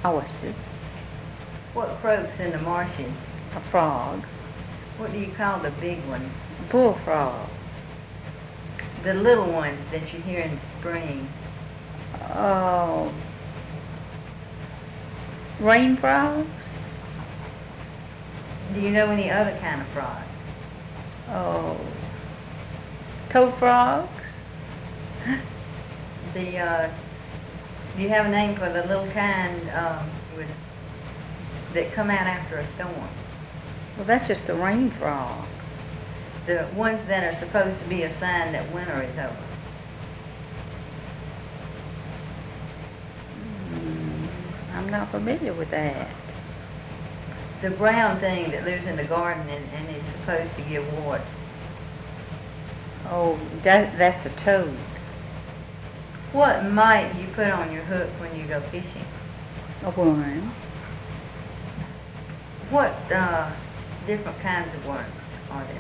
Oysters. What croaks in the marshes? A frog. What do you call the big ones? Bullfrog. The little ones that you hear in the spring. Oh, rain frogs. Do you know any other kind of frogs? Oh, toad frogs. Do you have a name for the little kind with that come out after a storm? Well, that's just a rain frog. The ones that are supposed to be a sign that winter is over. I'm not familiar with that. The brown thing that lives in the garden and is supposed to give water. Oh, that's a toad. What might you put on your hook when you go fishing? A worm. What different kinds of worms are there?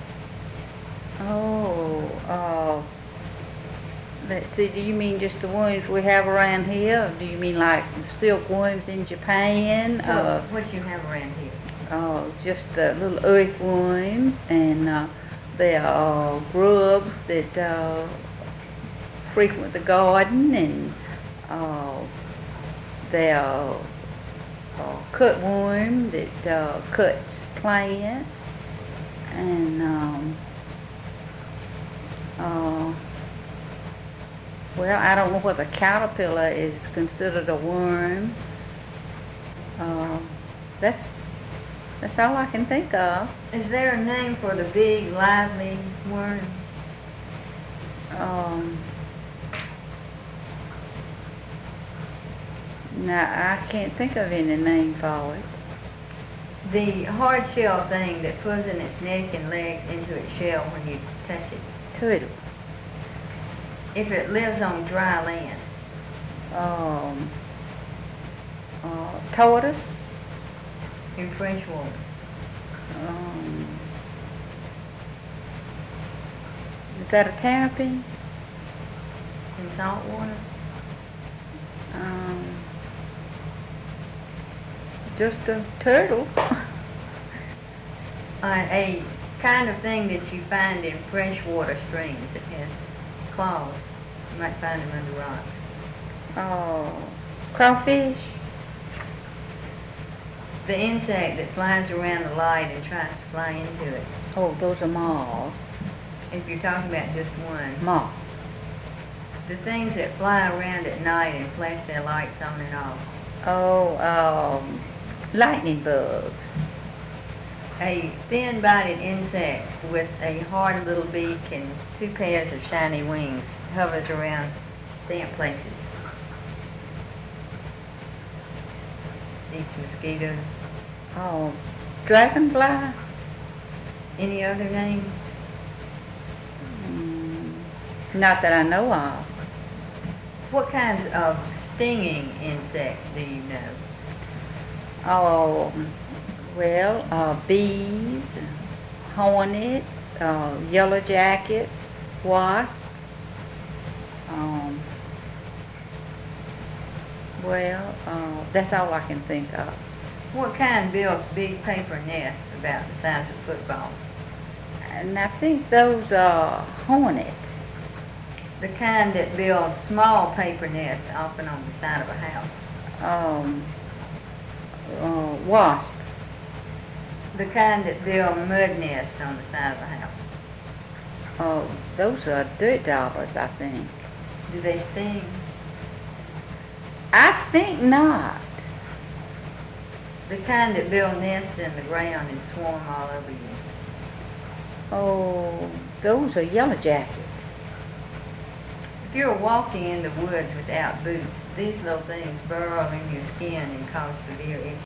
Oh, let's see, do you mean just the worms we have around here? Or do you mean like the silkworms in Japan? What you have around here? Oh, just the little earthworms, and there are grubs that frequent the garden, and there are cutworm that cuts plants, and well, I don't know whether caterpillar is considered a worm. That's all I can think of. Is there a name for the big, lively worm? No, I can't think of any name for it. The hard shell thing that puts in its neck and legs into its shell when you touch it. Turtle. If it lives on dry land. Tortoise. In fresh water. Is that a terrapin? In salt water. Just a turtle. A kind of thing that you find in freshwater streams that has claws. You might find them under rocks. Oh, crawfish. The insect that flies around the light and tries to fly into it. Oh, those are moths. If you're talking about just one. Moth. The things that fly around at night and flash their lights on and off. Oh, lightning bug. A thin-bodied insect with a hard little beak and two pairs of shiny wings hovers around damp places. Eats mosquitoes. Oh, dragonfly. Any other name? Not that I know of. What kinds of stinging insects do you know? Oh, well, bees, hornets, yellow jackets, wasps. That's all I can think of. What kind builds big paper nests about the size of footballs? And I think those are hornets. The kind that build small paper nests often on the side of a house. Wasp. The kind that build mud nests on the side of a house. Oh, those are dirt daubers, I think. Do they sting? I think not. The kind that build nests in the ground and swarm all over you. Oh, those are yellow jackets. If you're walking in the woods without boots, these little things burrow in your skin and cause severe itching.